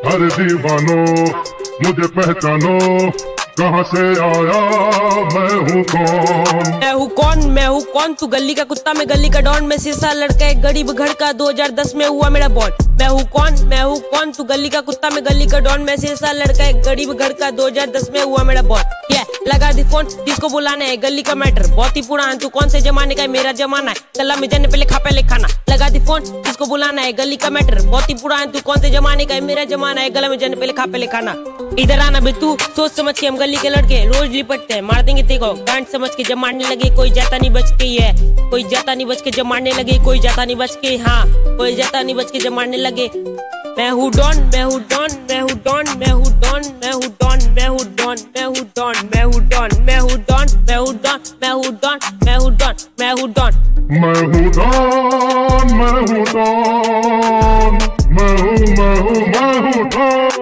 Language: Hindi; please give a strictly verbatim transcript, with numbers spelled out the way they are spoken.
अरे दीवानो मुझे पहचानो, कहाँ से आया मैं हूँ कौन। मैं हूँ कौन मैं हूँ कौन तू गली का कुत्ता, मैं गली का डॉन, मैं शीशा लड़का एक गरीब घर का, दो हज़ार दस में हुआ मेरा बॉन्ड। मैं हूँ कौन मैं हूँ कौन तू गली का कुत्ता, मैं गली का डॉन, मैं शीशा लड़का एक गरीब घर का, दो हज़ार दस में हुआ मेरा बॉन्ड। ये लगा दी फोन जिसको बुलाना है, गली का मैटर बहुत ही पुराना, तू कौन से जमाने का है, मेरा जमाना है, गला में जाने पहले खा पहले खाना। लगा दी फोन जिसको बुलाना है, गली का मैटर बहुत ही पुराना, तू कौन से जमाने का है, मेरा जमाना है, गला में जाने पहले खा पहले खाना। इधर आना बे तू सोच समझ के, हम गली के लड़के रोज लिपटते हैं, मार देंगे तेको गांड समझ के, जब मारने लगे कोई जाता नहीं बच के, है कोई जाता नहीं बच के, जब मारने लगे कोई जाता नहीं बच के, हाँ कोई जाता नहीं बच के जब मारने लगे। मैं हूँ डॉन मैं हूँ डॉन मैं हूँ डॉन मैं हूँ डॉन मैं हूँ डॉन मैं हूँ डॉन मैं हूँ डॉन मैं हूँ डॉन मैं हूँ डॉन मैं हूँ डॉन मैं हूँ डॉन मैं हूँ डॉन मैं हूँ डॉन मैं हूँ डॉन मैं हूँ डॉन मैं हूँ मैं हूँ मैं हूँ डॉन।